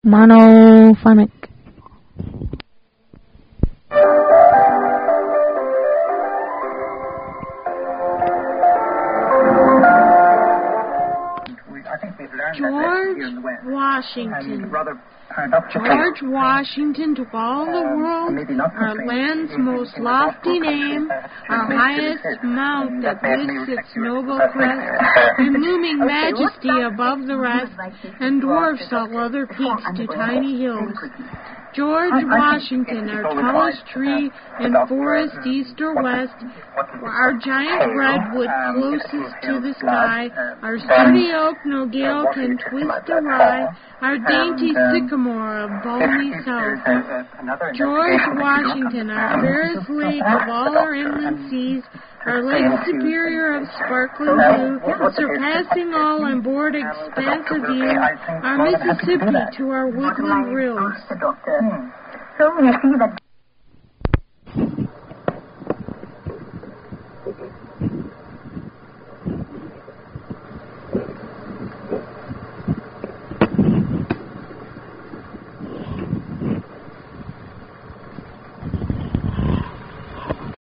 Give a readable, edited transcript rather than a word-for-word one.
Monophonic. George Washington. George Washington took all the world, our land's most lofty name, our highest mount that lifts its noble crest, in looming majesty above the rest, and dwarfs all other peaks to tiny hills. George Washington, our tallest tree in forest east or west, our giant redwood closest to the sky, our sturdy oak no gale can twist awry, our dainty sycamore of balmy south. George Washington, our fairest lake of all our inland seas, our Lake Superior of sparkling blue, surpassing all on board expansive view, our Mississippi to our woodland rills. So we see that